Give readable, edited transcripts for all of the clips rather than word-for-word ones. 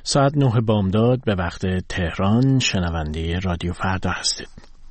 ساعت 9 بامداد به وقت تهران. شنونده رادیو فردا هستید.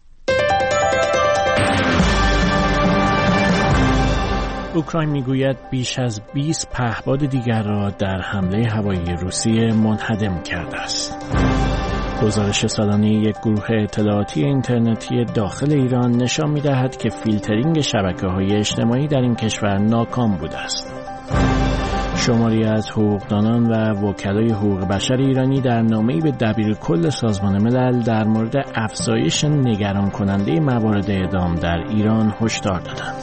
اوکراین میگوید بیش از 20 پهپاد دیگر را در حمله هوایی روسیه منهدم کرده است. گزارش سالانه یک گروه اطلاعاتی اینترنتی داخل ایران نشان می‌دهد که فیلترینگ شبکه‌های اجتماعی در این کشور ناکام بوده است. شماری از حقوقدانان و وکلای حقوق بشر ایرانی در نامه‌ای به دبیرکل سازمان ملل در مورد افزایش نگران کننده موارد اعدام در ایران هشدار دادند.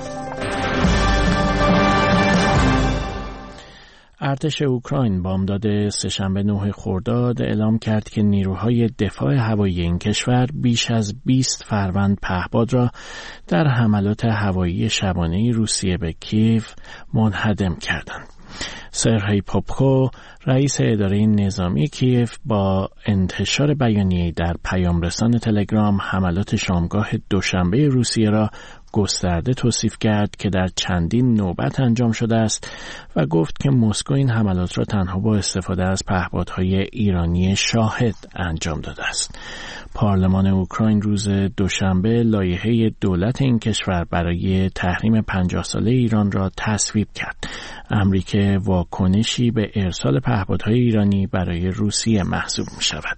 ارتش اوکراین بامداد سه‌شنبه 9 خرداد اعلام کرد که نیروهای دفاع هوایی این کشور بیش از 20 فروند پهپاد را در حملات هوایی شبانه روسیه به کیف منهدم کردند. سرهی پوپکو، رئیس اداره نظامی کیف، با انتشار بیانیه‌ای در پیامرسان تلگرام حملات شامگاه دوشنبه روسیه را گسترده توصیف کرد که در چندین نوبت انجام شده است و گفت که مسکو این حملات را تنها با استفاده از پهپادهای ایرانی شاهد انجام داده است. پارلمان اوکراین روز دوشنبه لایحه دولت این کشور برای تحریم 50 ساله ایران را تصویب کرد، امری که واکنشی به ارسال پهپادهای ایرانی برای روسیه محسوب می شود.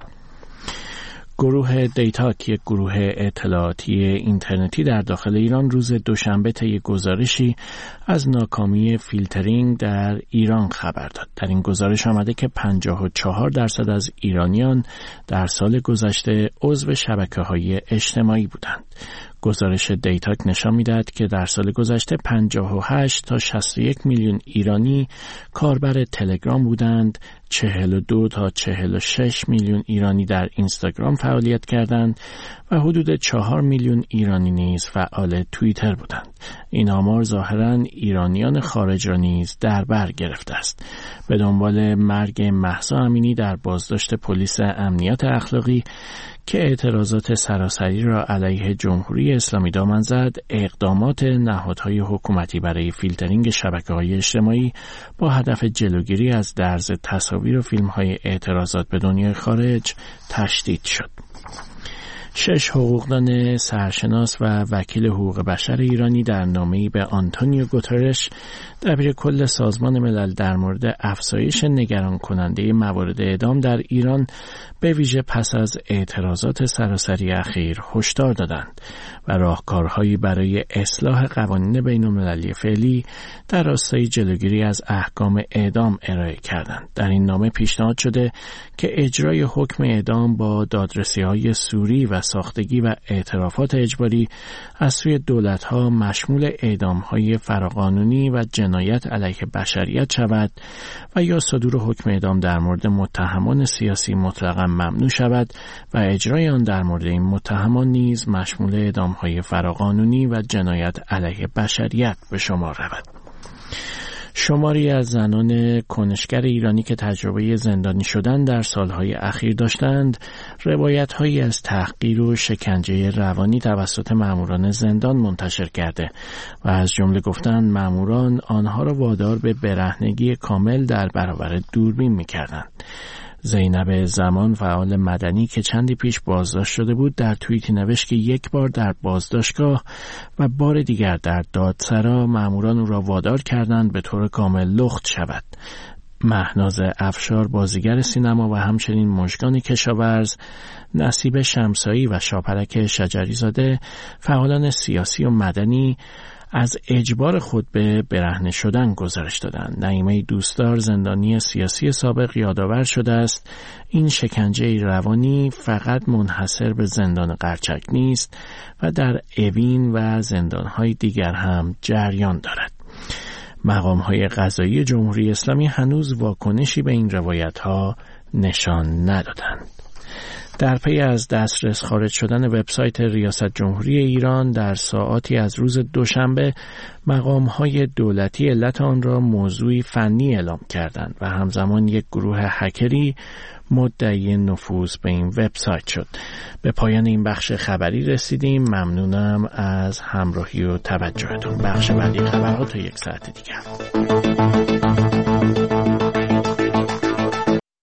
گروه دیتاک، یک گروه اطلاعاتی اینترنتی در داخل ایران، روز دوشنبه طی گزارشی از ناکامی فیلترینگ در ایران خبر داد. در این گزارش آمده که 54% از ایرانیان در سال گذشته عضو شبکه‌های اجتماعی بودند. گزارش دیتاک نشان می‌دهد که در سال گذشته 58 تا 61 میلیون ایرانی کاربر تلگرام بودند، 42 تا 46 میلیون ایرانی در اینستاگرام فعالیت کردند و حدود 4 میلیون ایرانی نیز فعال توییتر بودند. این آمار ظاهراً ایرانیان خارج را نیز در بر گرفته است. به دنبال مرگ مهسا امینی در بازداشت پلیس امنیت اخلاقی که اعتراضات سراسری را علیه جمهوری اسلامی دامن زد، اقدامات نهادهای حکومتی برای فیلترینگ شبکه‌های اجتماعی با هدف جلوگیری از درز تصاویر و فیلم‌های اعتراضات به دنیای خارج تشدید شد. 6 حقوقدان سرشناس و وکیل حقوق بشر ایرانی در نامه‌ای به آنتونیو گوترش، دبیرکل سازمان ملل، در مورد افزایش نگران کننده موارد اعدام در ایران به ویژه پس از اعتراضات سراسری اخیر هشدار دادند و راهکارهایی برای اصلاح قوانین بین‌المللی فعلی در راستای جلوگیری از احکام اعدام ارائه کردند. در این نامه پیشنهاد شده که اجرای حکم اعدام با دادرسی‌های سوری و ساختگی و اعترافات اجباری از سوی دولت‌ها مشمول اعدام‌های فراقانونی و جنایت علیه بشریت شود و یا صدور حکم اعدام در مورد متهمان سیاسی مطلقاً ممنوع شود و اجرای آن در مورد این متهمان نیز مشمول اعدام‌های فراقانونی و جنایت علیه بشریت به شمار رود. شماری از زنان کنشگر ایرانی که تجربه زندانی شدن در سالهای اخیر داشتند، روایت‌هایی از تحقیر و شکنجه روانی توسط ماموران زندان منتشر کرده و از جمله گفتند ماموران آنها را وادار به برهنگی کامل در برابر دوربین می‌کردند. زینب زمان، فعال مدنی که چندی پیش بازداشت شده بود، در توییتی نوشت که یک بار در بازداشتگاه و بار دیگر در دادسرا ماموران او را وادار کردند به طور کامل لخت شود. مهناز افشار، بازیگر سینما و همچنین مژگان کشاورز، نصیب شمسایی و شاپرک شجری زاده، فعالان سیاسی و مدنی، از اجبار خود به برهنه شدن گزارش دادند. نعیمه دوستدار، زندانی سیاسی سابق، یادآور شده است این شکنجه روانی فقط منحصر به زندان قرچک نیست و در اوین و زندانهای دیگر هم جریان دارد. مقام‌های قضایی جمهوری اسلامی هنوز واکنشی به این روایت‌ها نشان ندادند. در پی از دسترس خارج شدن وبسایت ریاست جمهوری ایران در ساعاتی از روز دوشنبه، مقام‌های دولتی علت آن را موضوعی فنی اعلام کردند و همزمان یک گروه هکری مدعی نفوذ به این وبسایت شد. به پایان این بخش خبری رسیدیم. ممنونم از همراهی و توجهتون. بخش بعدی خبرها تا یک ساعت دیگر.